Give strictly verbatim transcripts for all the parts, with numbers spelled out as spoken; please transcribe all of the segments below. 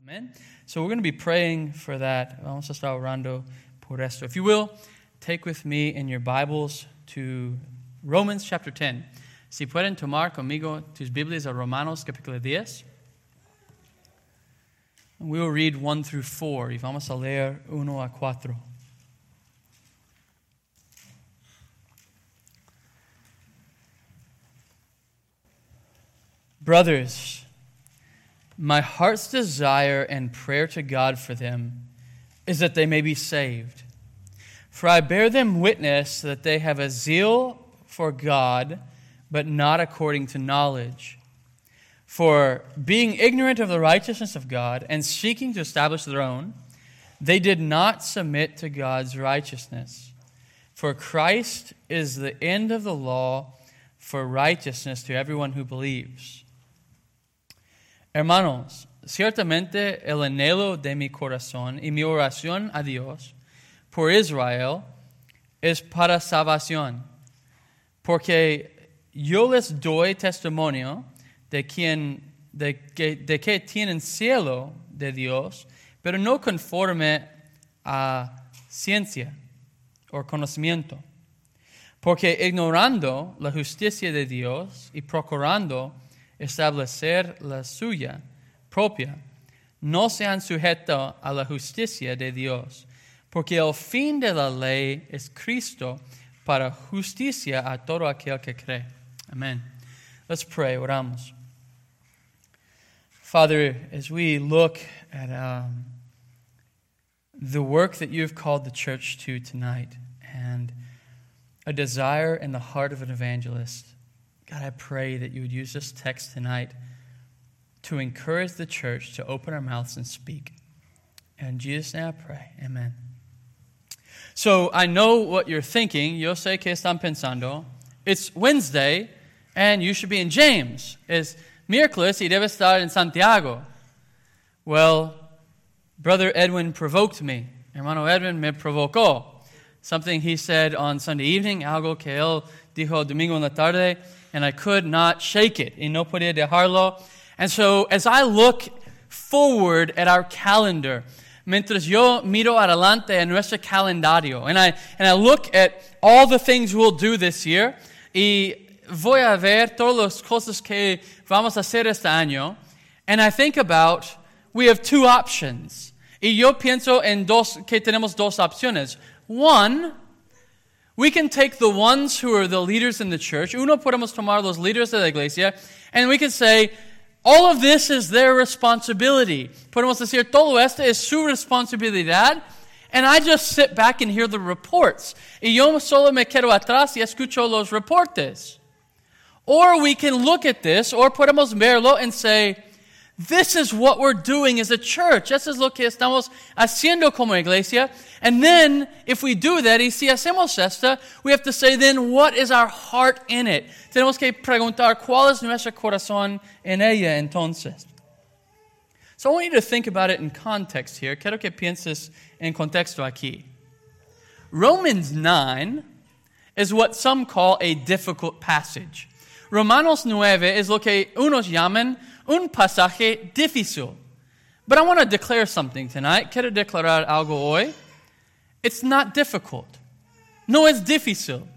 Amen. So we're going to be praying for that. Vamos a estar orando por esto. If you will, take with me in your Bibles to Romans chapter ten. Si pueden tomar conmigo tus Biblias a Romanos capítulo diez. And we will read one through four. Y vamos a leer uno a cuatro. Brothers, my heart's desire and prayer to God for them is that they may be saved. For I bear them witness that they have a zeal for God, but not according to knowledge. For being ignorant of the righteousness of God and seeking to establish their own, they did not submit to God's righteousness. For Christ is the end of the law for righteousness to everyone who believes. Hermanos, ciertamente el anhelo de mi corazón y mi oración a Dios por Israel es para salvación, porque yo les doy testimonio de, quien, de, que, de que tienen cielo de Dios, pero no conforme a ciencia o conocimiento, porque ignorando la justicia de Dios y procurando establecer la suya propia, no se han sujeto a la justicia de Dios, porque el fin de la ley es Cristo para justicia a todo aquel que cree. Amen. Let's pray. Oramos. Father, as we look at um, the work that you've called the church to tonight and a desire in the heart of an evangelist, God, I pray that you would use this text tonight to encourage the church to open our mouths and speak. And in Jesus' name I pray. Amen. So I know what you're thinking. Yo sé que están pensando. It's Wednesday, and you should be in James. Es miércoles y debe estar en Santiago. Well, Brother Edwin provoked me. Hermano Edwin me provocó. Something he said on Sunday evening, algo que él dijo domingo en la tarde, and I could not shake it. Y no podía dejarlo. And so as I look forward at our calendar, mientras yo miro adelante en nuestro calendario, and I, and I look at all the things we'll do this year, y voy a ver todas las cosas que vamos a hacer este año, and I think about, we have two options. Y yo pienso en dos, que tenemos dos opciones. One, we can take the ones who are the leaders in the church, uno podemos tomar los líderes de la iglesia, and we can say, all of this is their responsibility. Podemos decir, todo esto es su responsabilidad, and I just sit back and hear the reports. Y yo solo me quedo atrás y escucho los reportes. Or we can look at this, or podemos verlo and say, this is what we're doing as a church. Eso es lo que estamos haciendo como iglesia. And then, if we do that, y si hacemos esto, we have to say, then, what is our heart in it? Tenemos que preguntar, ¿cuál es nuestro corazón en ella entonces? So I want you to think about it in context here. Quiero que pienses en contexto aquí. Romans nine is what some call a difficult passage. Romanos nueve es lo que unos llaman un pasaje difícil. But I want to declare something tonight. Quiero declarar algo hoy. It's not difficult. No es difícil.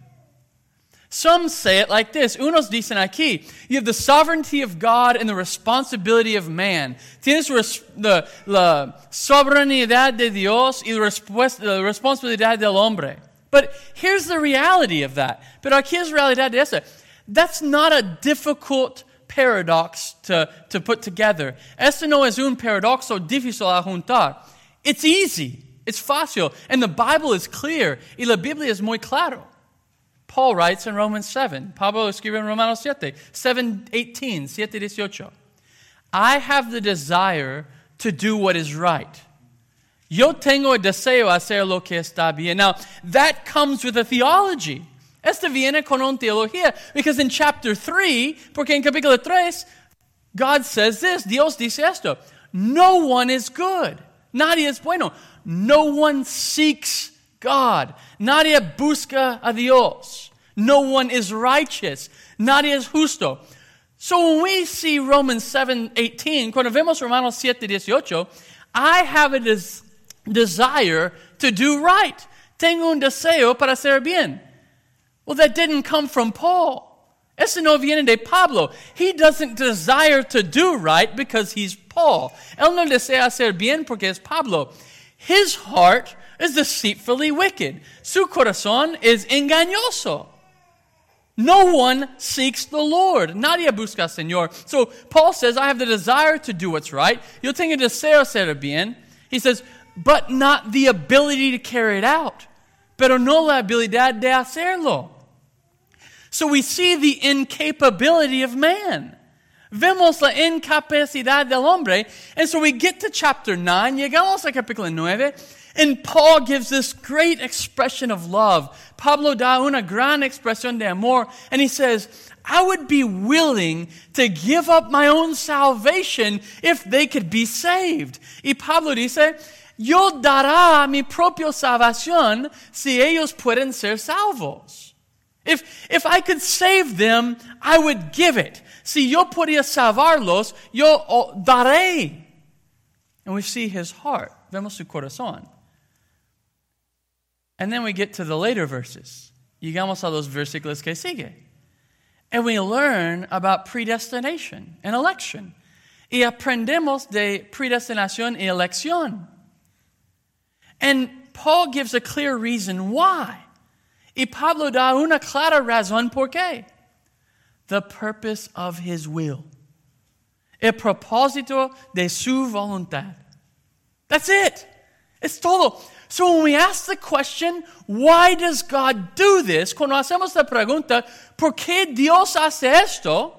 Some say it like this. Unos dicen aquí, you have the sovereignty of God and the responsibility of man. Tienes res- the, la soberanía de Dios y la, respuesta, la responsabilidad del hombre. But here's the reality of that. Pero aquí es realidad de eso. That's not a difficult paradox to, to put together. Este no es un paradoxo difícil a juntar. It's easy. It's fácil. And the Bible is clear. Y la Biblia es muy claro. Paul writes in Romans seven. Pablo escribe en Romanos siete. seven eighteen. siete dieciocho. I have the desire to do what is right. Yo tengo el deseo hacer lo que está bien. Now, that comes with a theology. Este viene con una teología. Because in chapter three, porque en capítulo tres, God says this. Dios dice esto. No one is good. Nadie es bueno. No one seeks God. Nadie busca a Dios. No one is righteous. Nadie es justo. So when we see Romans seven eighteen, cuando vemos Romanos siete dieciocho, I have a des- desire to do right. Tengo un deseo para hacer bien. Well, that didn't come from Paul. Ese no viene de Pablo. He doesn't desire to do right because he's Paul. Él no desea hacer bien porque es Pablo. His heart is deceitfully wicked. Su corazón is engañoso. No one seeks the Lord. Nadie busca al Señor. So Paul says, I have the desire to do what's right. Yo tengo deseo hacer bien. He says, but not the ability to carry it out. Pero no la habilidad de hacerlo. So we see the incapability of man. Vemos la incapacidad del hombre. And so we get to chapter nine. Llegamos al capítulo nueve. And Paul gives this great expression of love. Pablo da una gran expresión de amor. And he says, I would be willing to give up my own salvation if they could be saved. Y Pablo dice, yo dará mi propia salvación si ellos pueden ser salvos. If, if I could save them, I would give it. Si yo podía salvarlos, yo oh, daré. And we see his heart. Vemos su corazón. And then we get to the later verses. Llegamos a los versículos que sigue. And we learn about predestination and election. Y aprendemos de predestinación y elección. And Paul gives a clear reason why. Y Pablo da una clara razón por qué. The purpose of his will. El propósito de su voluntad. That's it. It's todo. So when we ask the question, why does God do this? Cuando hacemos la pregunta, ¿por qué Dios hace esto?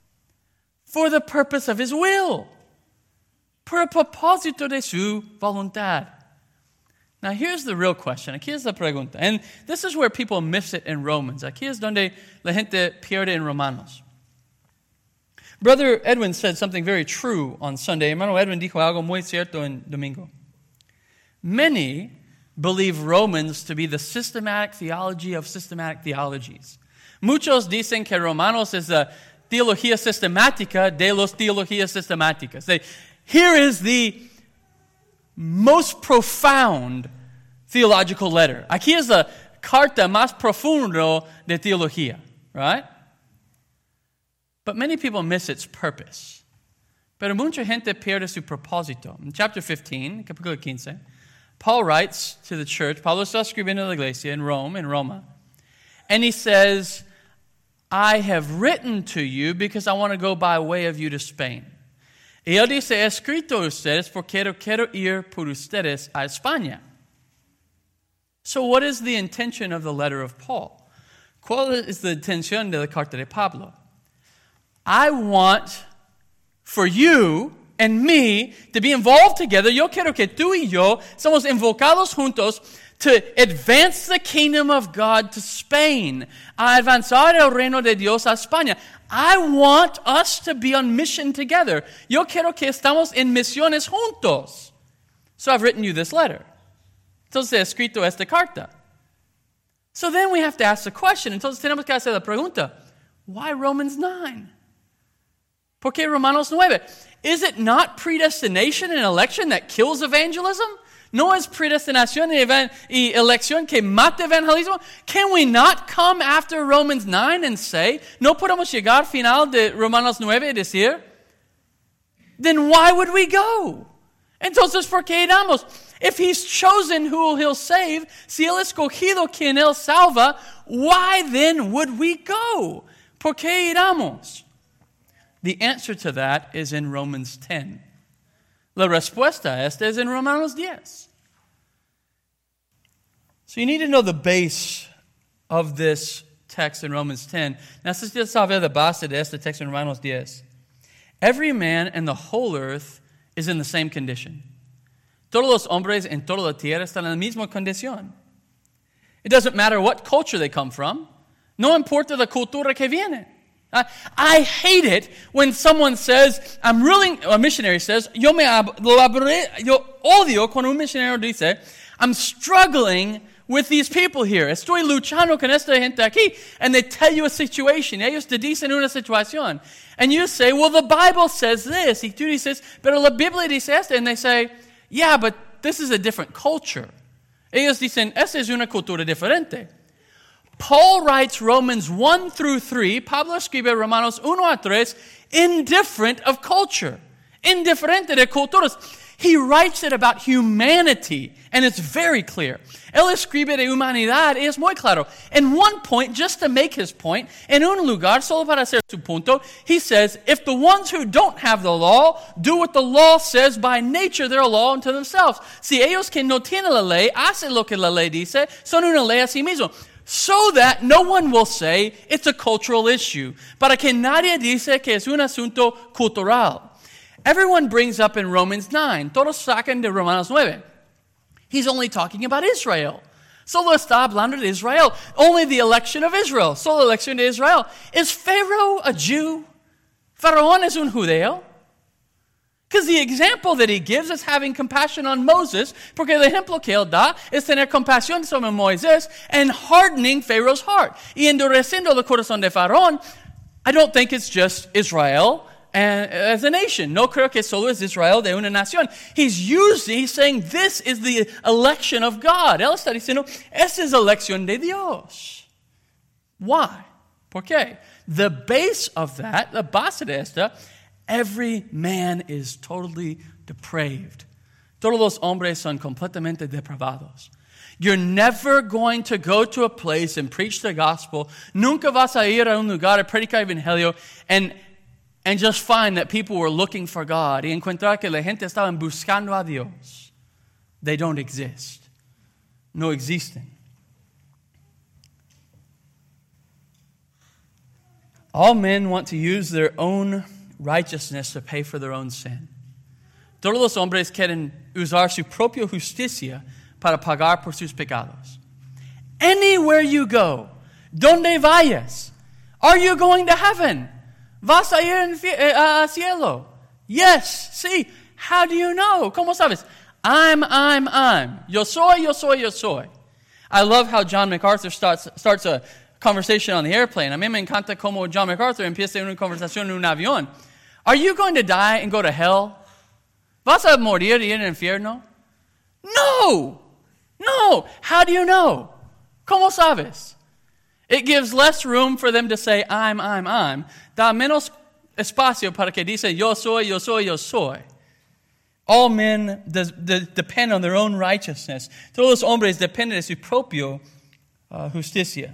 For the purpose of his will. Por el propósito de su voluntad. Now here's the real question. Aquí es la pregunta. And this is where people miss it in Romans. Aquí es donde la gente pierde en Romanos. Brother Edwin said something very true on Sunday. Hermano Edwin dijo algo muy cierto en domingo. Many believe Romans to be the systematic theology of systematic theologies. Muchos dicen que Romanos is the teología sistemática de los teologías sistemáticas. They, here is the most profound theological letter. Aquí es la carta más profunda de teología, right? But many people miss its purpose. Pero mucha gente pierde su propósito. In chapter fifteen, capítulo quince, Paul writes to the church, Pablo está escribiendo a la iglesia in Rome, in Roma, and he says, I have written to you because I want to go by way of you to Spain. Y él dice, he escrito a ustedes porque quiero ir por ustedes a España. So what is the intention of the letter of Paul? ¿Cuál es la intención de la carta de Pablo? I want for you and me to be involved together. Yo quiero que tú y yo somos invocados juntos to advance the kingdom of God to Spain. A avanzar el reino de Dios a España. I want us to be on mission together. Yo quiero que estamos en misiones juntos. So I've written you this letter. Entonces he escrito esta carta. So then we have to ask the question. Entonces tenemos que hacer la pregunta. Why Romans nine? ¿Por qué Romanos nueve? Is it not predestination and election that kills evangelism? ¿No es predestinación y elección que mata evangelismo? Can we not come after Romans nine and say, no podemos llegar al final de Romanos nueve y decir, then why would we go? Entonces, ¿por qué iramos? If he's chosen who he'll save, si él escogido quien él salva, why then would we go? ¿Por qué iramos? The answer to that is in Romans ten. La respuesta a esta es en Romanos diez. So you need to know the base of this text in Romans ten. Necesitas saber la base de este text in Romanos diez. Every man in the whole earth is in the same condition. Todos los hombres en toda la tierra están en la misma condición. It doesn't matter what culture they come from. No importa la cultura que viene. I, I hate it when someone says, I'm really, a missionary says, yo me lo abre, yo odio cuando un misionero dice, I'm struggling with these people here. Estoy luchando con esta gente aquí. And they tell you a situation. Ellos te dicen una situación. And you say, well, the Bible says this. Y tú dices, pero la Biblia dice esto. And they say, yeah, but this is a different culture. Ellos dicen, esa es una cultura diferente. Paul writes Romans one through three. Pablo escribe Romanos uno a tres, indifferent of culture. Indifferente de culturas. He writes it about humanity, and it's very clear. Él escribe de humanidad, y es muy claro. In one point, just to make his point, en un lugar, solo para hacer su punto, he says, if the ones who don't have the law do what the law says, by nature they're a law unto themselves. Si ellos que no tienen la ley hacen lo que la ley dice, son una ley a sí mismo. So that no one will say it's a cultural issue. Para que nadie dice que es un asunto cultural. Everyone brings up in Romans nine. Todos sacan de Romanos nueve. He's only talking about Israel. Solo está hablando de Israel. Only the election of Israel. Solo la elección de Israel. Is Pharaoh a Jew? Faraón es un judeo? Because the example that he gives is having compassion on Moses, porque el ejemplo que él da es tener compasión sobre Moisés and hardening Pharaoh's heart. Y endureciendo el corazón de Faraón. I don't think it's just Israel and as a nation. No creo que solo es Israel de una nación. He's using, he's saying this is the election of God. Él está diciendo, esta es elección de Dios. Why? ¿Por qué? The base of that, la base de esta, every man is totally depraved. Todos los hombres son completamente depravados. You're never going to go to a place and preach the gospel. Nunca vas a ir a un lugar a predicar el evangelio and And just find that people were looking for God. Y encontrar que la gente estaba buscando a Dios. They don't exist. No existen. All men want to use their own righteousness to pay for their own sin. Todos los hombres quieren usar su propia justicia para pagar por sus pecados. Anywhere you go, donde vayas, are you going to heaven? ¿Vas a ir al cielo? Yes. Sí. How do you know? ¿Cómo sabes? I'm, I'm, I'm. Yo soy, yo soy, yo soy. I love how John MacArthur starts, starts a conversation on the airplane. A mí me encanta cómo John MacArthur empieza una conversación en un avión. Are you going to die and go to hell? ¿Vas a morir y ir al infierno? No. No. How do you know? ¿Cómo sabes? It gives less room for them to say, I'm, I'm, I'm. Da menos espacio para que dice, yo soy, yo soy, yo soy. All men de, de, depend on their own righteousness. Todos los hombres dependen de su propio uh, justicia.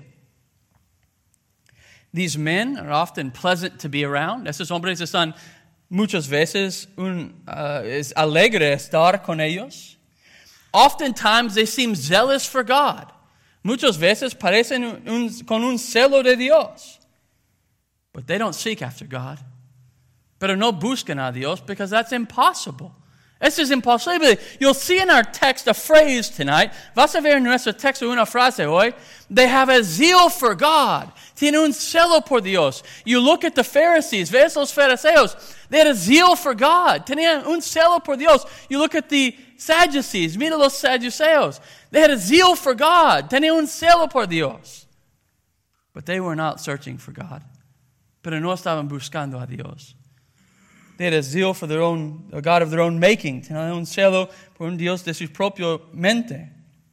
These men are often pleasant to be around. Esos hombres están muchas veces un, uh, es alegre estar con ellos. Oftentimes they seem zealous for God. Muchas veces parecen un, un, con un celo de Dios. But they don't seek after God. Pero no buscan a Dios because that's impossible. Eso es imposible. You'll see in our text a phrase tonight. Vas a ver en nuestro texto una frase hoy. They have a zeal for God. Tienen un celo por Dios. You look at the Pharisees. Ves los fariseos. They had a zeal for God. Tenían un celo por Dios. You look at the Sadducees. Mira los saduceos. They had a zeal for God. Tenían un celo por Dios. But they were not searching for God. Pero no estaban buscando a Dios. They had a zeal for their own, a God of their own making. Tenían un celo por un Dios de su propia mente.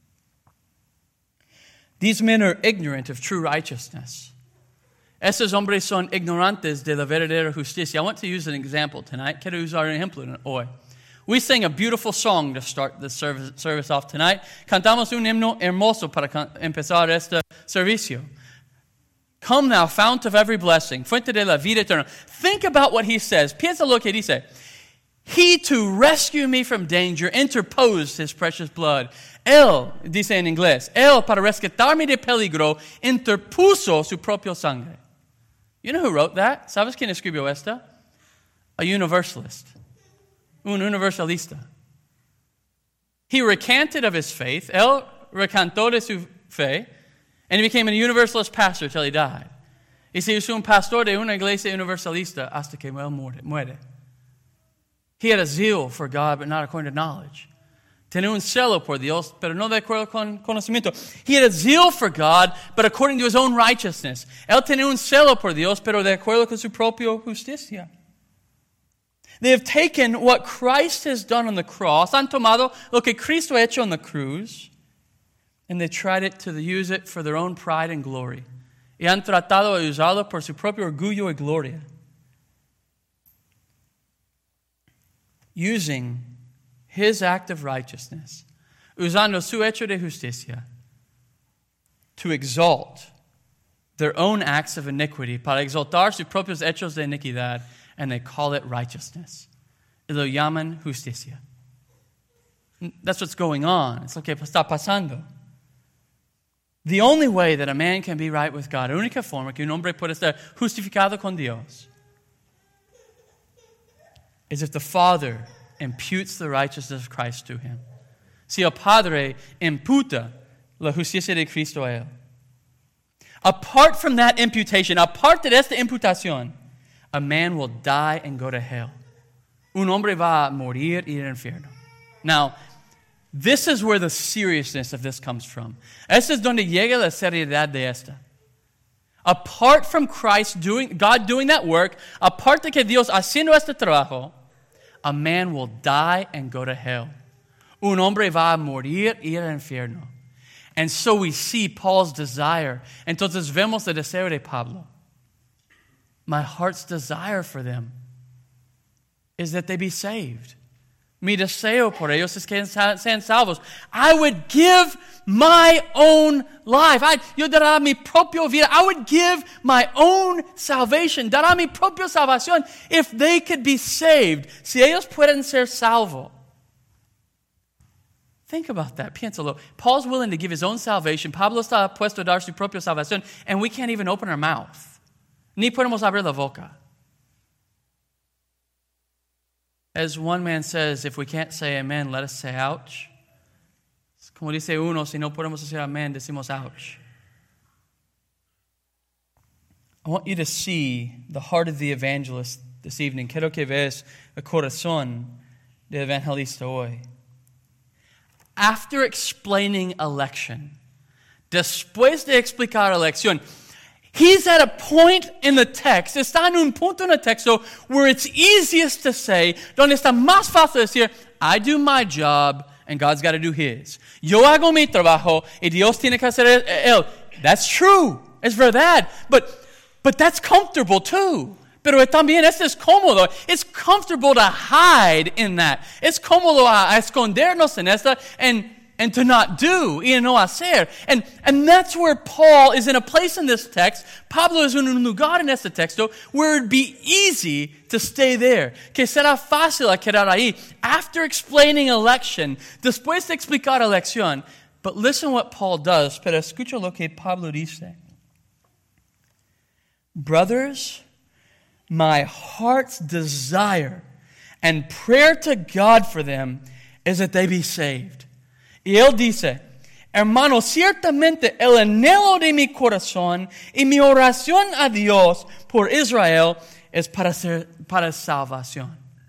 These men are ignorant of true righteousness. Esos hombres son ignorantes de la verdadera justicia. I want to use an example tonight. Quiero usar un ejemplo hoy. We sang a beautiful song to start the service, service off tonight. Cantamos un himno hermoso para empezar este servicio. Come thou, fount of every blessing, fuente de la vida eterna. Think about what he says. Piensa lo que dice. He to rescue me from danger interposed his precious blood. Él, dice en inglés, él para rescatarme de peligro interpuso su propio sangre. You know who wrote that? ¿Sabes quién escribió esta? A universalist. Un universalista. He recanted of his faith. Él recantó de su fe. And he became a universalist pastor till he died. Y se hizo un pastor de una iglesia universalista hasta que él muere. He had a zeal for God, but not according to knowledge. Tenía un celo por Dios, pero no de acuerdo con conocimiento. He had a zeal for God, but according to his own righteousness. Él tenía un celo por Dios, pero de acuerdo con su propia justicia. They have taken what Christ has done on the cross, han tomado lo que Cristo ha hecho on the cruz, and they tried it to use it for their own pride and glory. Y han tratado de usarlo por su propio orgullo y gloria. Using his act of righteousness, usando su hecho de justicia, to exalt their own acts of iniquity, para exaltar sus propios hechos de iniquidad, and they call it righteousness. Y lo llaman justicia. That's what's going on. It's lo que está pasando. The only way that a man can be right with God, la única forma que un hombre puede estar justificado con Dios, is if the Father imputes the righteousness of Christ to him. Si el Padre imputa la justicia de Cristo a él. Apart from that imputation, apart de esta imputación, a man will die and go to hell. Un hombre va a morir y ir al infierno. Now, this is where the seriousness of this comes from. Esta es donde llega la seriedad de esta. Apart from Christ doing, God doing that work, apart de que Dios haciendo este trabajo, a man will die and go to hell. Un hombre va a morir y ir al infierno. And so we see Paul's desire. Entonces vemos el deseo de Pablo. My heart's desire for them is that they be saved. Mi deseo por ellos es que sean salvos. I would give my own life. I, yo dará mi propia vida. I would give my own salvation. Dará mi propia salvación if they could be saved. Si ellos pueden ser salvos. Think about that. Piénsalo. Paul's willing to give his own salvation. Pablo está puesto a dar su propia salvación. And we can't even open our mouth. Ni podemos abrir la boca. As one man says, if we can't say amen, let us say ouch. Como dice uno, si no podemos decir amen, decimos ouch. I want you to see the heart of the evangelist this evening. Quiero que veas el corazón del evangelista hoy. After explaining election, después de explicar elección, he's at a point in the text, está en un punto en el texto where it's easiest to say, donde está más fácil decir, I do my job and God's got to do his. Yo hago mi trabajo y Dios tiene que hacer él. That's true. Es verdad. But, but that's comfortable too. Pero también esto es cómodo. It's comfortable to hide in that. Es cómodo a, a escondernos en esta and And to not do, y no hacer. And, and that's where Paul is in a place in this text. Pablo es en un lugar en este texto where it would be easy to stay there. Que será fácil a quedar ahí. After explaining election, después de explicar elección. But listen what Paul does. Pero escucha lo que Pablo dice. Brothers, my heart's desire and prayer to God for them is that they be saved. Y él dice, hermano, ciertamente el anhelo de mi corazón y mi oración a Dios por Israel es para, ser, para salvación.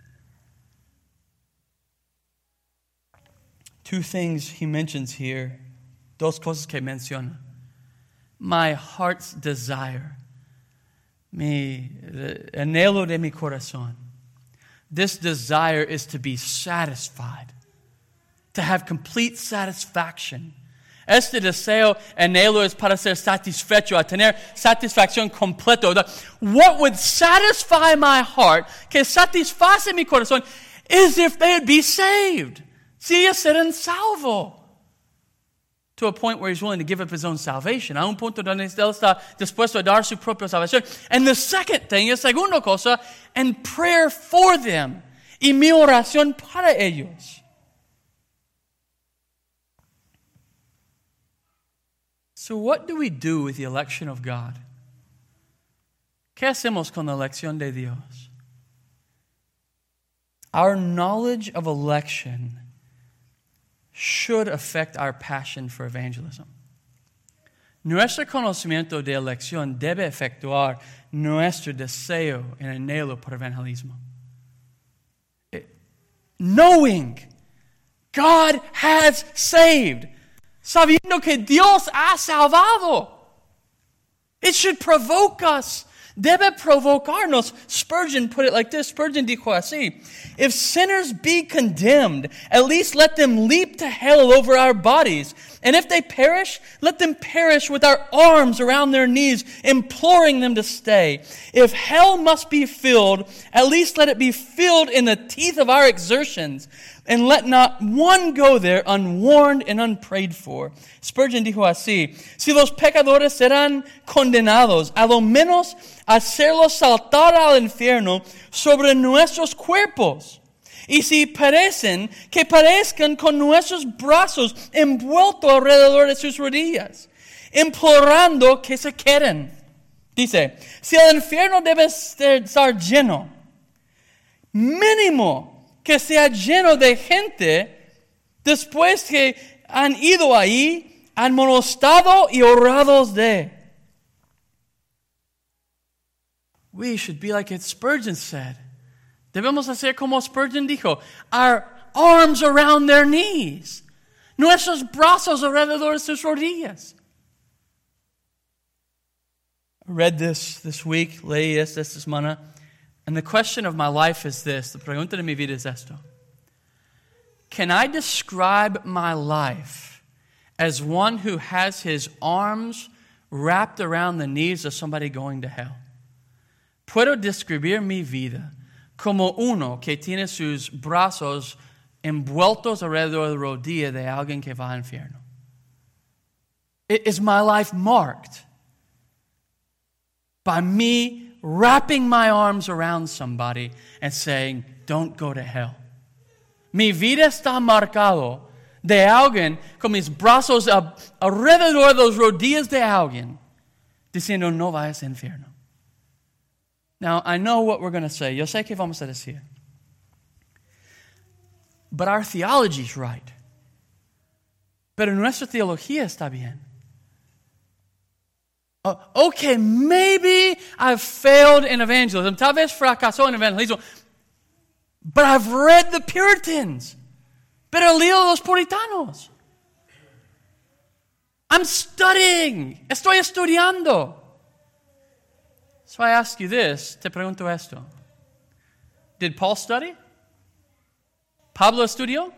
Two things he mentions here, dos cosas que menciona. My heart's desire, mi anhelo de mi corazón. This desire is to be satisfied. To have complete satisfaction. Este deseo, anhelo es para ser satisfecho, a tener satisfacción completo. What would satisfy my heart, que satisface mi corazón, is if they would be saved. Si ellos serán salvos. To a point where he's willing to give up his own salvation. A un punto donde él está dispuesto a dar su propia salvación. And the second thing, es segunda cosa, and prayer for them. Y mi oración para ellos. So what do we do with the election of God? ¿Qué hacemos con la elección de Dios? Our knowledge of election should affect our passion for evangelism. Nuestro conocimiento de elección debe efectuar nuestro deseo y anhelo por evangelismo. Knowing God has saved. Sabiendo que Dios ha salvado. It should provoke us. Debe provocarnos. Spurgeon put it like this. Spurgeon dijo así. If sinners be condemned, at least let them leap to hell over our bodies. And if they perish, let them perish with our arms around their knees, imploring them to stay. If hell must be filled, at least let it be filled in the teeth of our exertions. And let not one go there unwarned and unprayed for. Spurgeon dijo así, si los pecadores serán condenados, a lo menos hacerlos saltar al infierno sobre nuestros cuerpos. Y si perecen, que perezcan con nuestros brazos envueltos alrededor de sus rodillas, implorando que se queden. Dice, si el infierno debe estar lleno, mínimo que sea lleno de gente después que han ido ahí, han molestado y orados de. We should be like it Spurgeon said. Debemos hacer como Spurgeon dijo, our arms around their knees, nuestros brazos alrededor de sus rodillas. I read this this week, leí esta esta semana. And the question of my life is this. La pregunta de mi vida es esto. Can I describe my life as one who has his arms wrapped around the knees of somebody going to hell? Puedo describir mi vida como uno que tiene sus brazos envueltos alrededor de la rodilla de alguien que va al infierno. Is my life marked by me wrapping my arms around somebody and saying, don't go to hell? Mi vida está marcado de alguien con mis brazos a, alrededor de las rodillas de alguien diciendo, no vayas al infierno. Now, I know what we're going to say. Yo sé que vamos a decir. But our theology is right. Pero nuestra teología está bien. Uh, okay, maybe I've failed in evangelism. Tal vez fracasó en evangelismo. But I've read the Puritans. Pero he leído los puritanos. I'm studying. Estoy estudiando. So I ask you this. Te pregunto esto. Did Paul study? Pablo estudió?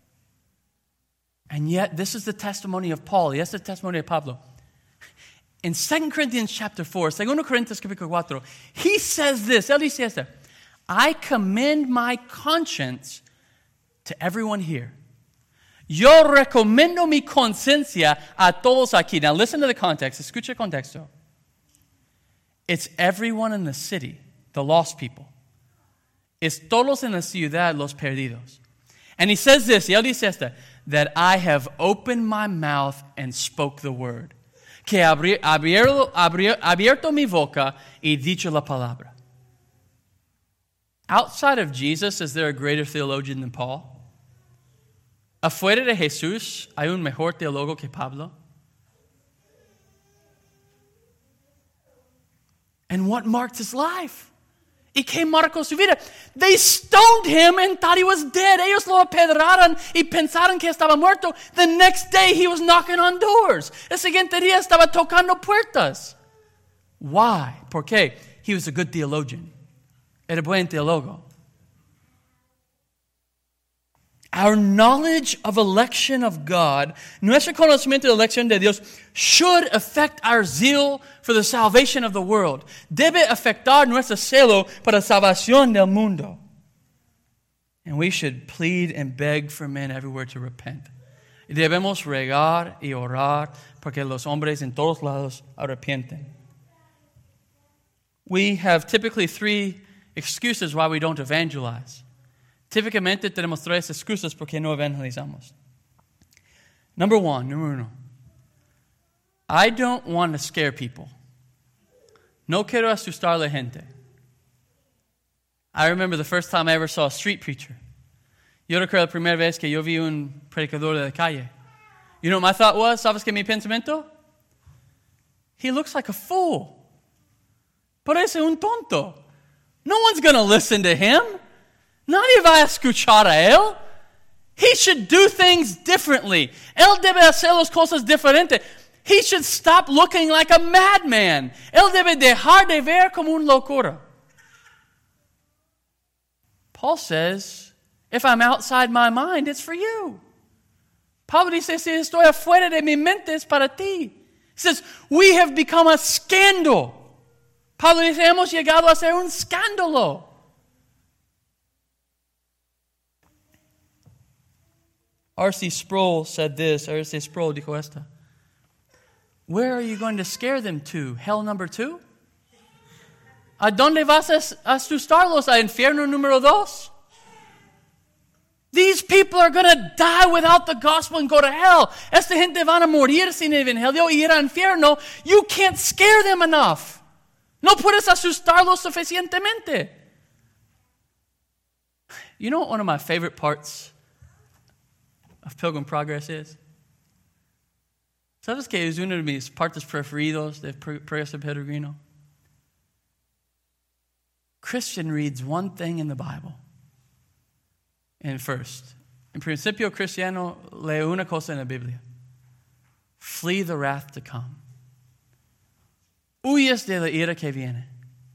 And yet, this is the testimony of Paul. Yes, the testimony of Pablo. In Second Corinthians chapter four, Segundo Corintios capítulo cuatro, he says this. Él dice esto. I commend my conscience to everyone here. Yo recomiendo mi conciencia a todos aquí. Now listen to the context. Escucha el contexto. It's everyone in the city, the lost people. It's todos en la ciudad, los perdidos. And he says this, y él dice esto, that I have opened my mouth and spoke the word. Que abri, abierto, abri, abierto mi boca y dicho la palabra. Outside of Jesus, is there a greater theologian than Paul? Afuera de Jesús, ¿hay un mejor teólogo que Pablo? And what marked his life? ¿Y qué marcó su vida? They stoned him and thought he was dead. Ellos lo apedraron y pensaron que estaba muerto. The next day he was knocking on doors. El siguiente día estaba tocando puertas. Why? ¿Por qué? He was a good theologian. Era buen teólogo. Our knowledge of election of God, nuestro conocimiento de elección de Dios, should affect our zeal for the salvation of the world. Debe afectar nuestro celo para la salvación del mundo. And we should plead and beg for men everywhere to repent. Y debemos regar y orar porque los hombres en todos lados arrepienten. We have typically three excuses why we don't evangelize. Típicamente tenemos tres excusas por qué no evangelizamos. Number one, número uno. I don't want to scare people. No quiero asustar a la gente. I remember the first time I ever saw a street preacher. Yo recuerdo la primera vez que yo vi un predicador de la calle. You know what my thought was? ¿Sabes qué mi pensamiento? He looks like a fool. Parece un tonto. No one's going to listen to him. Nadie va a escuchar a él. He should do things differently. Él debe hacer las cosas diferentes. He should stop looking like a madman. Él debe dejar de ver como un locura. Paul says, if I'm outside my mind, it's for you. Pablo dice, si estoy afuera de mi mente, es para ti. He says, we have become a scandal. Pablo dice, hemos llegado a ser un escándalo. R C Sproul said this. R C Sproul dijo esta. Where are you going to scare them to? Hell number two? ¿A dónde vas a asustarlos? ¿A infierno número dos? These people are going to die without the gospel and go to hell. Esta gente van a morir sin el evangelio y ir al infierno. You can't scare them enough. No puedes asustarlos suficientemente. You know what one of my favorite parts of Pilgrim Progress is? ¿Sabes que es uno de mis partes preferidos de Progreso Peregrino? Christian reads one thing in the Bible. And first, en principio cristiano lee una cosa en la Biblia. Flee the wrath to come. Huyes de la ira que viene.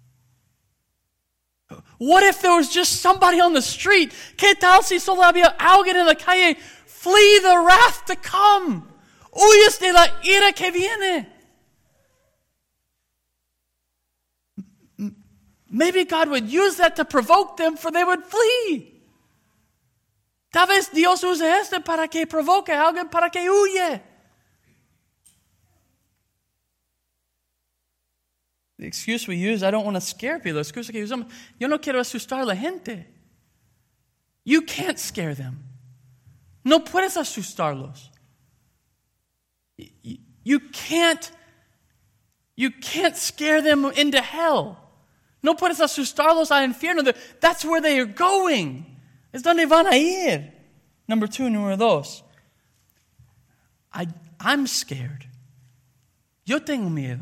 What if there was just somebody on the street? ¿Qué tal si solo había alguien en la calle? Flee the wrath to come. Huyes de la ira que viene. Maybe God would use that to provoke them, for they would flee. Tal vez Dios use esto para que provoque a alguien para que huye. The excuse we use, I don't want to scare people. La excusa que usamos, yo no quiero asustar a la gente. You can't scare them. No puedes asustarlos. You can't, you can't scare them into hell. No puedes asustarlos al infierno. That's where they are going. Es donde van a ir. Number two, número dos. I, I'm scared. Yo tengo miedo.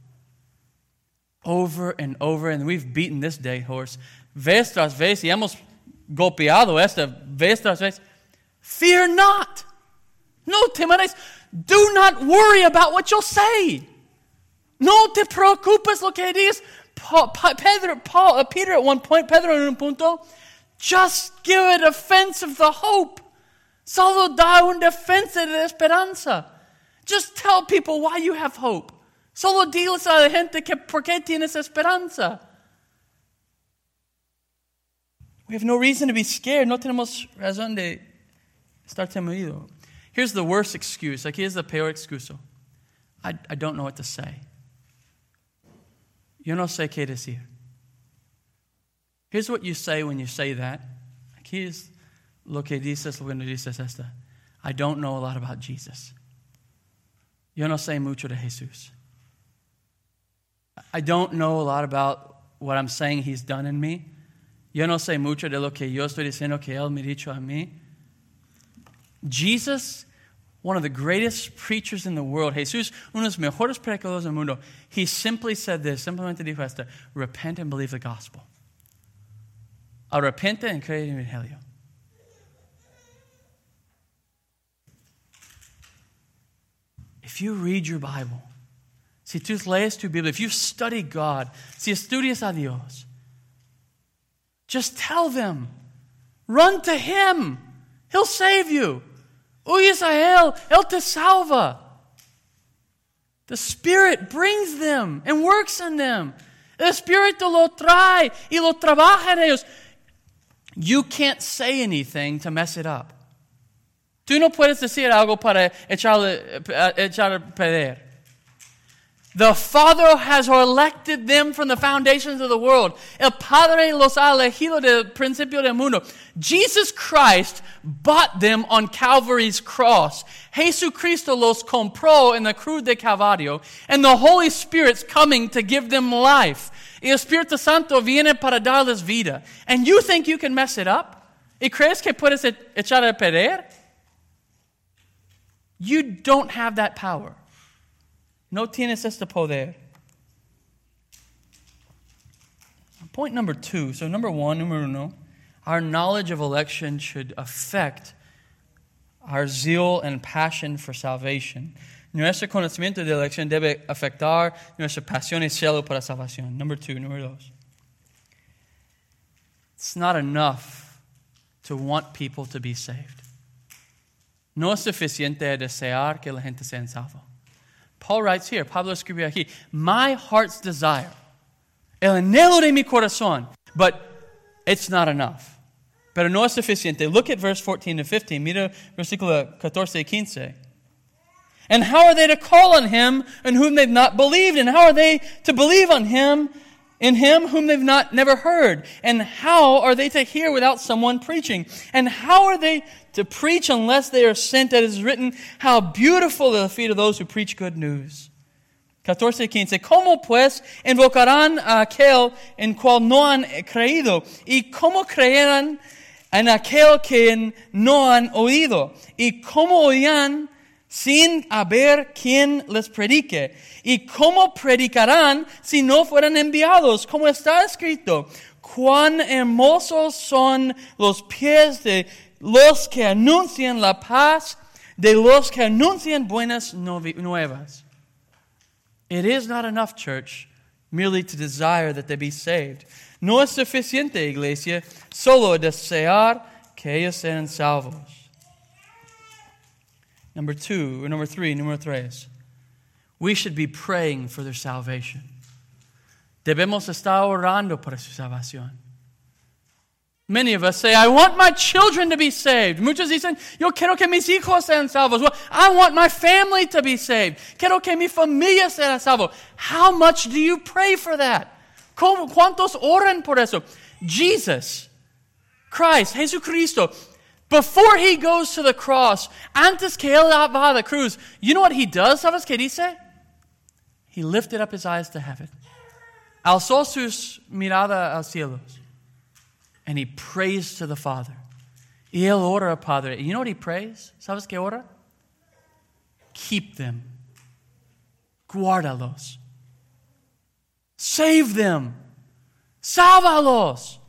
Over and over, and we've beaten this dead horse. Vez tras vez, y hemos golpeado esta vez tras vez. Fear not. No temeréis. Do not worry about what you'll say. No te preocupes lo que digas. Paul, Pedro, Paul, Peter at one point, Pedro en un punto, just give a defense of the hope. Solo da un defensa de esperanza. Just tell people why you have hope. Solo diles a la gente que por qué tienes esperanza. We have no reason to be scared. No tenemos razón de estar temeroso. Here's the worst excuse. Aquí es la peor excusa. I, I don't know what to say. Yo no sé qué decir. Here's what you say when you say that. Aquí es lo que dices cuando dices esta. I don't know a lot about Jesus. Yo no sé mucho de Jesús. I don't know a lot about what I'm saying He's done in me. Yo no sé mucho de lo que yo estoy diciendo que Él me ha dicho a mí. Jesus, one of the greatest preachers in the world, Jesús, uno de los mejores predicadores del mundo, he simply said this, simplemente dijo esto, repent and believe the gospel. Arrepente and cree en el evangelio. If you read your Bible, si tú lees tu Biblia, if you study God, si estudias a Dios, just tell them, run to Him. He'll save you. Huyes a Él, Él te salva. The Spirit brings them and works in them. El Espíritu lo trae y lo trabaja en ellos. You can't say anything to mess it up. Tú no puedes decir algo para echarle, echar a perder. The Father has elected them from the foundations of the world. El Padre los ha elegido del principio del mundo. Jesus Christ bought them on Calvary's cross. Jesucristo los compró en la cruz de Calvario. And the Holy Spirit's coming to give them life. Y el Espíritu Santo viene para darles vida. And you think you can mess it up? ¿Y crees que puedes echar a perder? You don't have that power. No tienes este poder. Point number two. So number one, numero uno, our knowledge of election should affect our zeal and passion for salvation. Nuestro conocimiento de la elección debe afectar nuestra pasión y celo para salvación. Number two, número dos. It's not enough to want people to be saved. No es suficiente desear que la gente sea salva. Paul writes here, Pablo escribe aquí, my heart's desire, el anhelo de mi corazón, but it's not enough. Pero no es suficiente. Look at verse fourteen to fifteen. Mira versículo catorce y quince. And how are they to call on him in whom they've not believed? And how are they to believe on him in him whom they've not never heard? And how are they to hear without someone preaching? And how are they to preach unless they are sent? That is written, how beautiful are the feet of those who preach good news. catorce y quince. ¿Cómo pues invocarán a aquel en cual no han creído? ¿Y cómo creerán en aquel que no han oído? ¿Y cómo oirán sin haber quien les predique? ¿Y cómo predicarán si no fueran enviados? Como está escrito, cuán hermosos son los pies de los que anuncian la paz, de los que anuncian buenas nuevas. It is not enough, church, merely to desire that they be saved. No es suficiente, iglesia, solo desear que ellos sean salvos. Number two, or number three, número tres. We should be praying for their salvation. Debemos estar orando por su salvación. Many of us say, I want my children to be saved. Muchos dicen, yo quiero que mis hijos sean salvos. Well, I want my family to be saved. Quiero que mi familia sea salvo. How much do you pray for that? ¿Cuántos oran por eso? Jesus, Christ, Jesucristo, before he goes to the cross, antes que él va a la cruz, you know what he does? ¿Sabes qué dice? He lifted up his eyes to heaven. Alzó sus miradas al cielo. And he prays to the Father. Y él ora al Padre. You know what he prays? ¿Sabes qué ora? Keep them. Guárdalos. Save them. Sálvalos.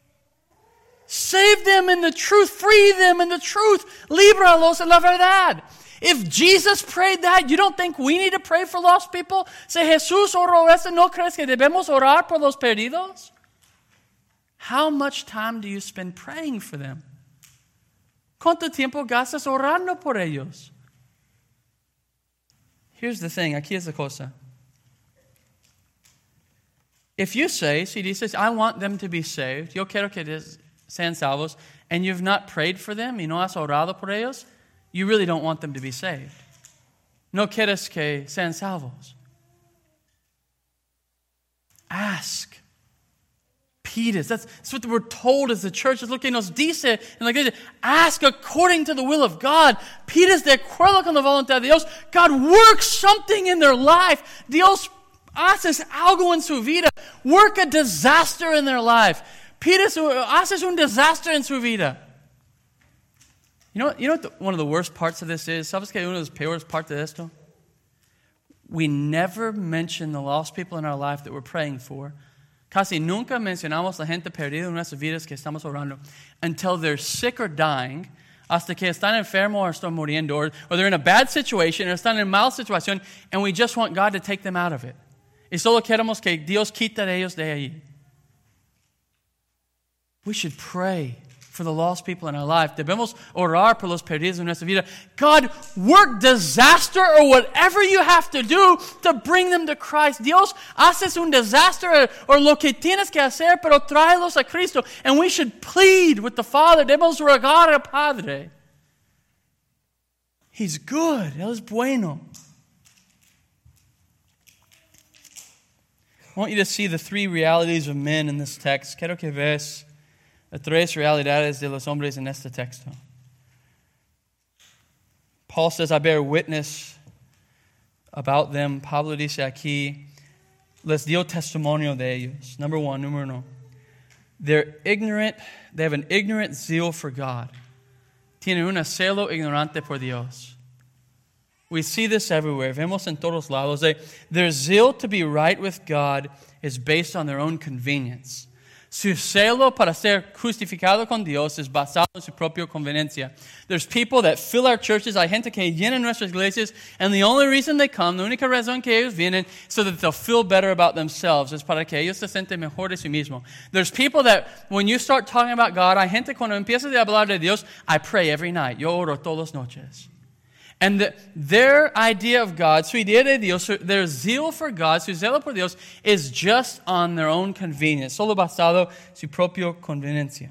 Save them in the truth. Free them in the truth. Líbralos en la verdad. If Jesus prayed that, you don't think we need to pray for lost people? Si Jesús oró eso, ¿no crees que debemos orar por los perdidos? How much time do you spend praying for them? ¿Cuánto tiempo gastas orando por ellos? Here's the thing, aquí es la cosa. If you say, si dices, I want them to be saved, yo quiero que sean salvos, and you've not prayed for them, y no has orado por ellos, you really don't want them to be saved. No quieres que sean salvos. Ask. Pide. That's, that's what we're told as the church. Es lo que nos dice en la iglesia. Ask according to the will of God. Pides de acuerdo con la voluntad de Dios. God works something in their life. Dios haces algo en su vida. Work a disaster in their life. Pides, haces un desastre en su vida. You know, you know what the, one of the worst parts of this is? ¿Sabes que uno de los peores partes de esto? We never mention the lost people in our life that we're praying for. Casi nunca mencionamos la gente perdida en nuestras vidas que estamos orando until they're sick or dying, hasta que están enfermos or están muriendo, or, or they're in a bad situation or están en mal situación, and we just want God to take them out of it. Y solo queremos que Dios quita de ellos de ahí. We should pray for the lost people in our life. Debemos orar por los perdidos en nuestra vida. God, work disaster or whatever you have to do to bring them to Christ. Dios, haces un desastre or lo que tienes que hacer, pero tráelos a Cristo. And we should plead with the Father. Debemos rogar al Padre. He's good. Él es bueno. I want you to see the three realities of men in this text. Quiero que veas las tres realidades de los hombres en este texto. Paul says, I bear witness about them. Pablo dice aquí, les dio testimonio de ellos. Number one, número uno. They're ignorant. They have an ignorant zeal for God. Tienen un celo ignorante por Dios. We see this everywhere. Vemos en todos lados. They, their zeal to be right with God is based on their own convenience. Su celo para ser justificado con Dios es basado en su propia conveniencia. There's people that fill our churches, hay gente que llena nuestras iglesias, and the only reason they come, la única razón que ellos vienen, so that they'll feel better about themselves, es para que ellos se sienten mejor de sí mismos. There's people that, when you start talking about God, hay gente cuando empiezas a hablar de Dios, I pray every night, yo oro todas las noches. And the, their idea of God, su idea de Dios, su, their zeal for God, su zelo por Dios, is just on their own convenience, solo basado su propia conveniencia.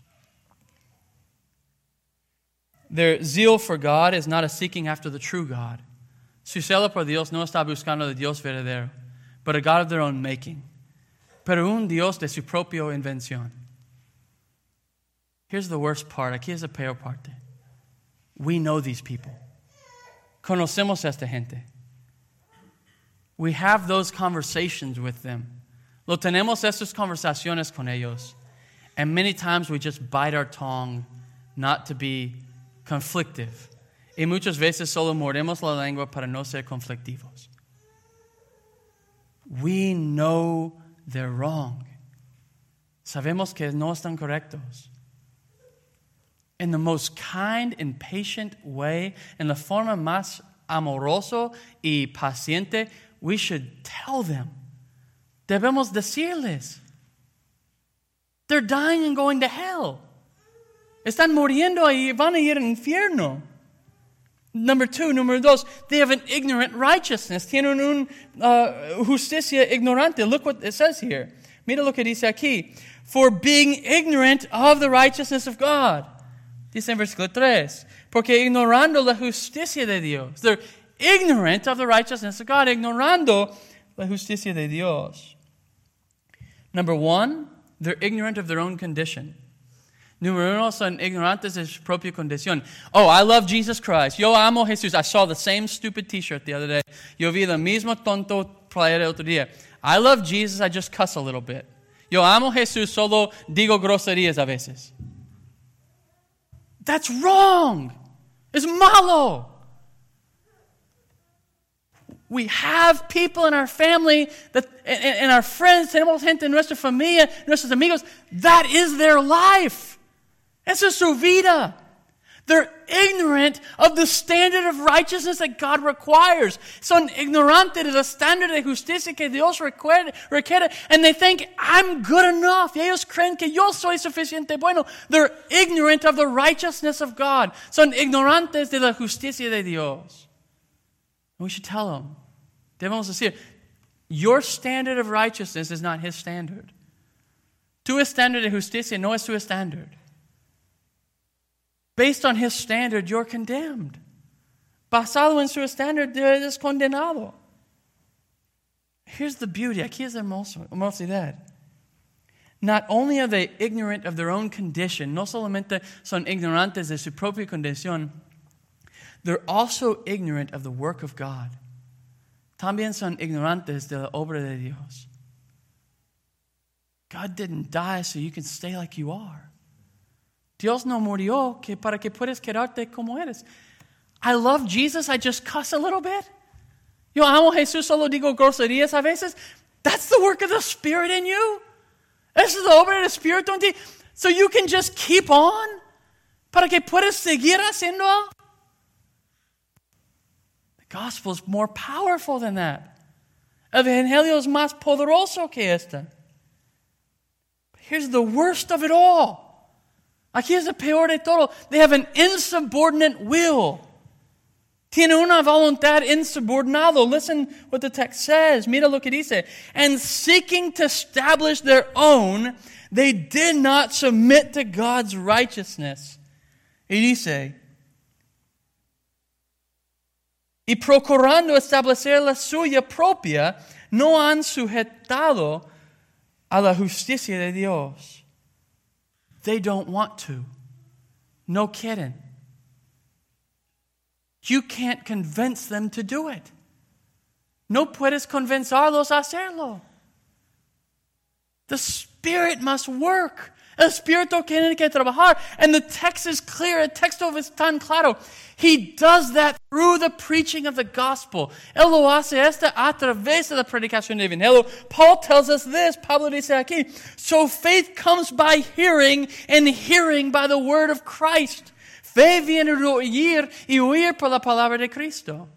Their zeal for God is not a seeking after the true God. Su celo por Dios no está buscando de Dios verdadero, but a God of their own making. Pero un Dios de su propia invención. Here's the worst part. Aquí es la peor parte. We know these people. Conocemos a esta gente. We have those conversations with them. Lo tenemos estas conversaciones con ellos. And many times we just bite our tongue not to be conflictive. Y muchas veces solo mordemos la lengua para no ser conflictivos. We know they're wrong. Sabemos que no están correctos. In the most kind and patient way, en la forma más amoroso y paciente, we should tell them. Debemos decirles. They're dying and going to hell. Están muriendo y van a ir al infierno. Number two, number dos, they have an ignorant righteousness. Tienen un uh, justicia ignorante. Look what it says here. Mira lo que dice aquí. For being ignorant of the righteousness of God. Dice en versículo tres, porque ignorando la justicia de Dios. They're ignorant of the righteousness of God, ignorando la justicia de Dios. Number one, they're ignorant of their own condition. Número uno, son ignorantes de su propia condición. Oh, I love Jesus Christ. Yo amo Jesús. I saw the same stupid t-shirt the other day. Yo vi la misma tonto playera el otro día. I love Jesus, I just cuss a little bit. Yo amo Jesús, solo digo groserías a veces. That's wrong. It's malo. We have people in our family that, and, and our friends, tenemos gente en nuestra familia, nuestros amigos, that is their life. Esa es su vida. They're ignorant of the standard of righteousness that God requires. Son ignorantes de la standard de justicia que Dios requiere, requiere, and they think, I'm good enough. Y ellos creen que yo soy suficiente bueno. They're ignorant of the righteousness of God. Son ignorantes de la justicia de Dios. We should tell them. Debemos decir, your standard of righteousness is not His standard. Tu standard de justicia no es su standard. Based on His standard, you're condemned. Basado en su standard, eres condenado. Here's the beauty. Aquí es hermosidad. Not only are they ignorant of their own condition, no solamente son ignorantes de su propia condición, they're also ignorant of the work of God. También son ignorantes de la obra de Dios. God didn't die so you can stay like you are. Dios no murió que para que puedas quedarte como eres. I love Jesus, I just cuss a little bit. Yo amo a Jesús, solo digo groserías a veces. That's the work of the Spirit in you. Esa es la obra del Espíritu en ti. So you can just keep on para que puedas seguir haciendo. The gospel is more powerful than that. El evangelio es más poderoso que esta. But here's the worst of it all. Aquí es el peor de todo. They have an insubordinate will. Tiene una voluntad insubordinado. Listen what the text says. Mira lo que dice. And seeking to establish their own, they did not submit to God's righteousness. Y dice, y procurando establecer la suya propia, no han sujetado a la justicia de Dios. They don't want to. No quieren. You can't convince them to do it. No puedes convencerlos a hacerlo. The Spirit must work. El Espíritu tiene que trabajar. And the text is clear. El texto es tan claro. He does that through the preaching of the gospel. Él lo hace esto a través de la predicación del evangelio. Paul tells us this. Pablo dice aquí, so faith comes by hearing, and hearing by the word of Christ. Fe viene de oír, y oír por la palabra de Cristo.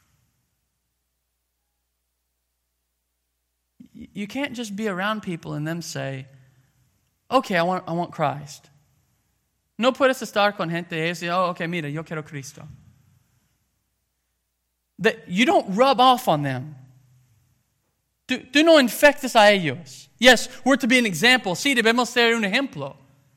You can't just be around people and them say, okay, I want, I want Christ. No puedes estar con gente y decir, oh, okay, mira, yo quiero Cristo. That you don't rub off on them. Tú, tú no infectes a ellos. Yes, we're to be an example. Sí, debemos ser un ejemplo.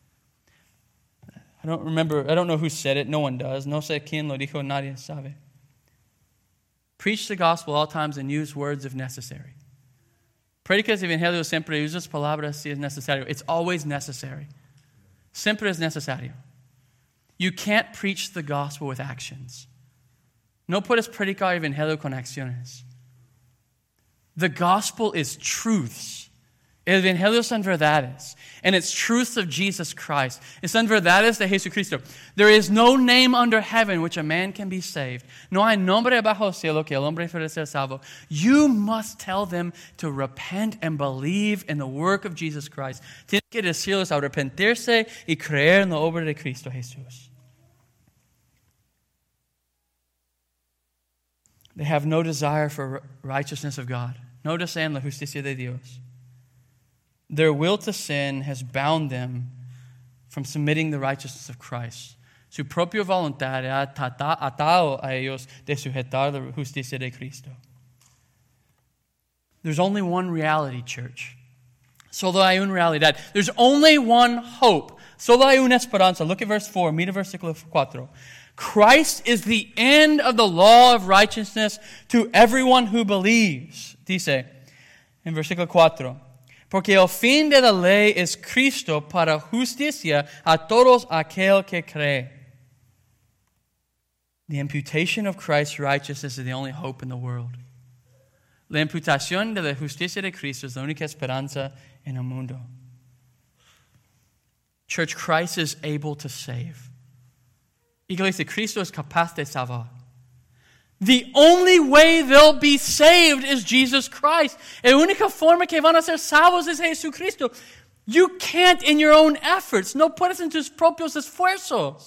I don't remember, I don't know who said it. No one does. No sé quién lo dijo, nadie sabe. Preach the gospel all times and use words if necessary. Predicas el evangelio siempre usas palabras si es necesario. It's always necessary. Siempre es necesario. You can't preach the gospel with actions. No puedes predicar el evangelio con acciones. The gospel is truths. El evangelio son verdades. And it's truths of Jesus Christ. It's son verdades de Jesucristo. There is no name under heaven which a man can be saved. No hay nombre bajo el cielo que el hombre pueda ser salvo. You must tell them to repent and believe in the work of Jesus Christ. Tienes que decirles a arrepentirse y creer en la obra de Cristo Jesús. They have no desire for righteousness of God. No desean la justicia de Dios. Their will to sin has bound them from submitting the righteousness of Christ. Su propia voluntad ha atado a ellos de sujetar la justicia de Cristo. There's only one reality, church. Solo hay una realidad. There's only one hope. Solo hay una esperanza. Look at verse four. Mira versículo cuatro. Christ is the end of the law of righteousness to everyone who believes. Dice en versículo cuatro. Porque el fin de la ley es Cristo para justicia a todos aquel que cree. The imputation of Christ's righteousness is the only hope in the world. La imputación de la justicia de Cristo es la única esperanza en el mundo. Church, Christ is able to save. Iglesia, Cristo es capaz de salvar. The only way they'll be saved is Jesus Christ. La única forma que van a ser salvos es Jesucristo. You can't in your own efforts. No puedes en tus propios esfuerzos.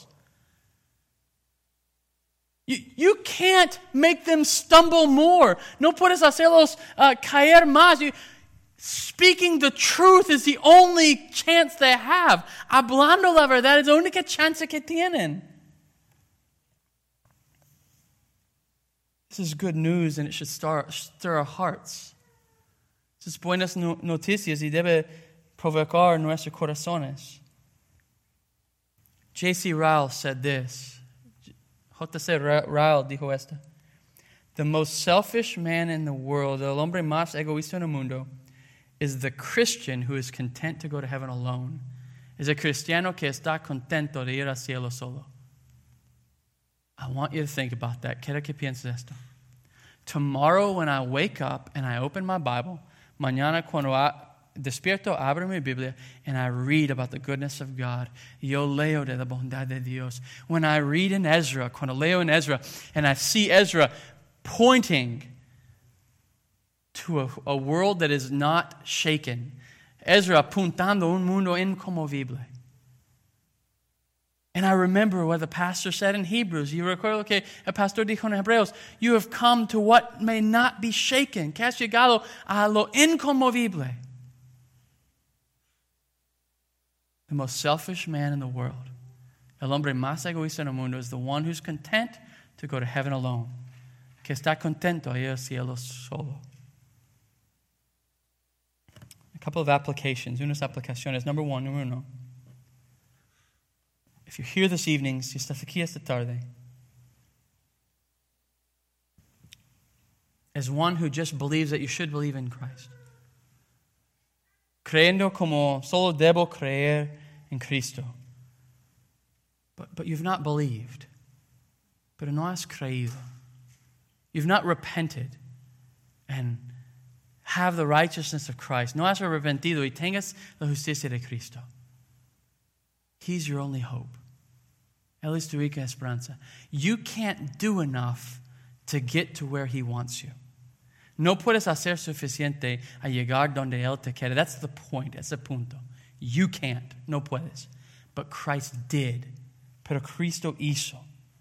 You, you can't make them stumble more. No puedes hacerlos uh, caer más. You, speaking the truth is the only chance they have. Hablando la verdad es la única chance que tienen. This is good news and it should stir, stir our hearts. This is buenas noticias y debe provocar nuestros corazones. J C Ryle said this. J C Ryle dijo esta. The most selfish man in the world, el hombre más egoísta en el mundo, is the Christian who is content to go to heaven alone. Es el cristiano que está contento de ir al cielo solo. I want you to think about that. Quiero que pienses esto. Tomorrow when I wake up and I open my Bible, mañana cuando despierto, abro mi Biblia and I read about the goodness of God. Yo leo de la bondad de Dios. When I read in Ezra, cuando leo in Ezra and I see Ezra pointing to a, a world that is not shaken. Ezra apuntando un mundo inconmovible. And I remember what the pastor said in Hebrews. You recuerdo que el pastor dijo en Hebreos, you have come to what may not be shaken. Que has llegado a lo inconmovible. The most selfish man in the world, el hombre más egoísta en el mundo, is the one who's content to go to heaven alone. Que está contento a ir al cielo solo. A couple of applications, unas aplicaciones. Number one, número uno. If you're here this evening, si estás aquí esta tarde, as one who just believes that you should believe in Christ, creyendo como solo debo creer en Cristo, but, but you've not believed, pero no has creído, you've not repented and have the righteousness of Christ, no has arrepentido y tengas la justicia de Cristo. He's your only hope. Él es tu única esperanza. You can't do enough to get to where He wants you. No puedes hacer suficiente a llegar donde Él te quiere. That's the point. That's the punto. You can't. No puedes. But Christ did. Pero Cristo hizo.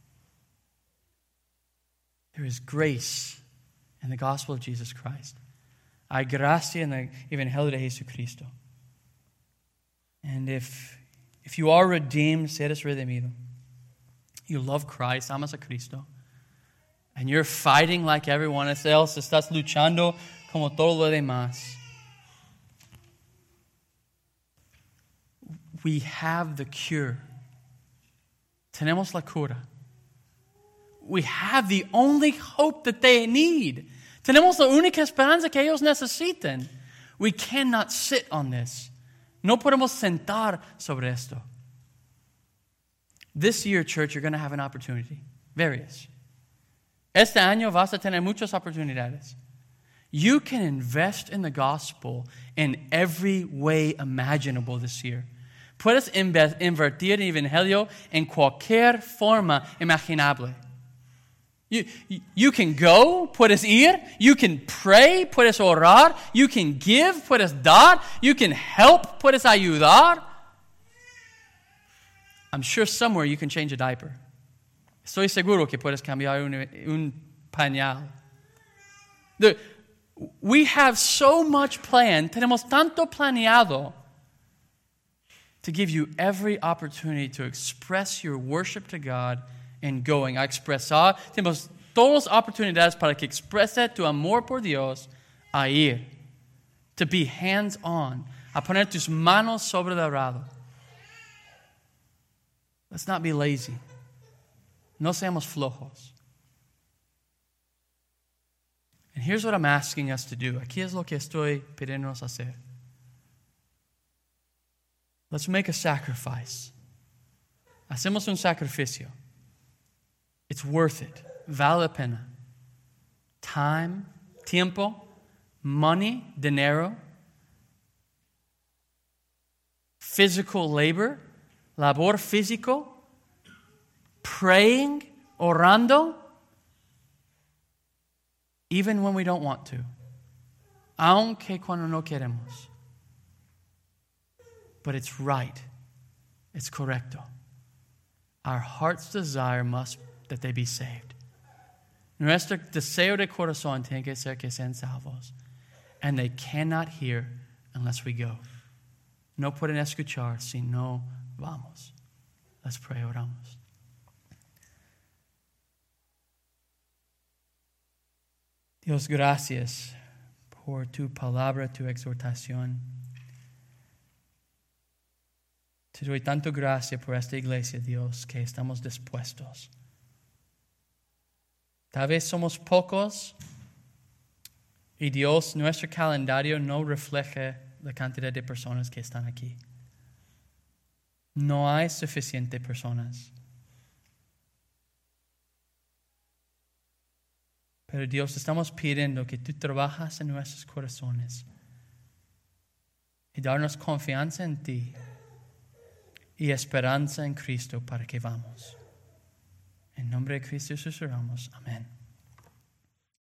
There is grace in the gospel of Jesus Christ. Hay gracia en el evangelio de Jesucristo. And if, if you are redeemed, si eres redimido, you love Christ, amas a Cristo, and you're fighting like everyone else, estás luchando como todo lo demás, we have the cure. Tenemos la cura. We have the only hope that they need. Tenemos la única esperanza que ellos necesitan. We cannot sit on this. No podemos sentar sobre esto. This year, church, you're going to have an opportunity. Various. Este año vas a tener muchas oportunidades. You can invest in the gospel in every way imaginable this year. Puedes inve- invertir en el evangelio en cualquier forma imaginable. You, you can go, puedes ir. You can pray, puedes orar. You can give, puedes dar. You can help, puedes ayudar. I'm sure somewhere you can change a diaper. Estoy seguro que puedes cambiar un, un pañal. The, we have so much planned. Tenemos tanto planeado to give you every opportunity to express your worship to God in going. A expresar. Tenemos todas las oportunidades para que exprese tu amor por Dios a ir. To be hands-on. A poner tus manos sobre el arado. Let's not be lazy. No seamos flojos. And here's what I'm asking us to do. Aquí es lo que estoy pidiéndonos hacer. Let's make a sacrifice. Hacemos un sacrificio. It's worth it. Vale la pena. Time, tiempo, money, dinero, physical labor, labor físico, praying, orando, even when we don't want to, aunque cuando no queremos. But it's right. It's correcto. Our heart's desire must that they be saved. Nuestro deseo de corazón tiene que ser que sean salvos. And they cannot hear unless we go. No pueden escuchar si no vamos. Let's pray, oramos. Dios, gracias por tu palabra, tu exhortación. Te doy tanto gracias por esta iglesia, Dios, que estamos dispuestos. Tal vez somos pocos y Dios, nuestro calendario no refleja la cantidad de personas que están aquí. No hay suficientes personas. Pero Dios, estamos pidiendo que tú trabajas en nuestros corazones y darnos confianza en ti y esperanza en Cristo para que vamos. En nombre de Cristo Jesús oramos. Amén.